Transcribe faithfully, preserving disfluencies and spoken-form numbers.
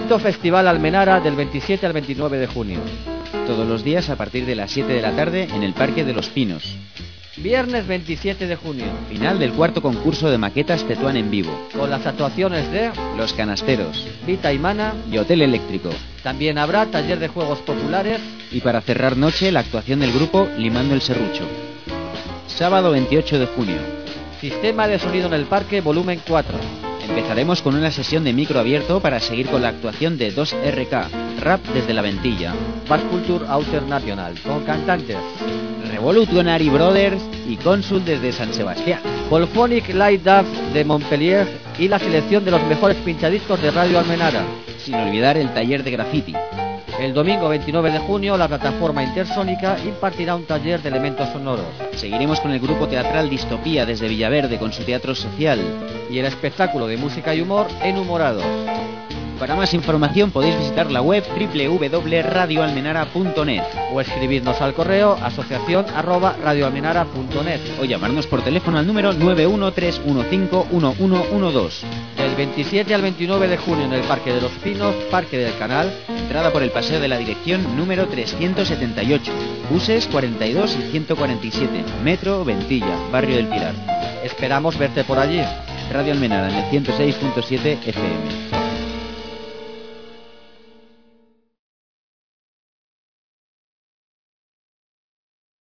Quinto Festival Almenara del veintisiete al veintinueve de junio. Todos los días a partir de las siete de la tarde en el Parque de los Pinos. Viernes veintisiete de junio. Final del cuarto concurso de maquetas Tetuán en vivo. Con las actuaciones de Los Canasteros, Vita y Mana y Hotel Eléctrico. También habrá taller de juegos populares. Y para cerrar noche, la actuación del grupo Limando el Serrucho. Sábado veintiocho de junio. Sistema de sonido en el parque, volumen cuatro. Empezaremos con una sesión de micro abierto para seguir con la actuación de dos R K, rap desde la Ventilla. Bass Culture Alternational, con cantantes Revolutionary Brothers y Cónsul desde San Sebastián. Polphonic Light Dub de Montpellier y la selección de los mejores pinchadiscos de Radio Almenara. Sin olvidar el taller de graffiti. El domingo veintinueve de junio, la plataforma Intersónica impartirá un taller de elementos sonoros. Seguiremos con el grupo teatral Distopía desde Villaverde con su teatro social. Y el espectáculo de música y humor Enhumorados. Para más información podéis visitar la web doble u doble u doble u punto radio almenara punto net o escribirnos al correo asociación arroba radioalmenara punto net o llamarnos por teléfono al número nueve uno tres uno cinco uno uno uno dos. Del veintisiete al veintinueve de junio en el Parque de los Pinos, Parque del Canal. Entrada por el Paseo de la Dirección número trescientos setenta y ocho, buses cuarenta y dos y ciento cuarenta y siete, Metro Ventilla, Barrio del Pilar. Esperamos verte por allí. Radio Almenara en el ciento seis punto siete F M.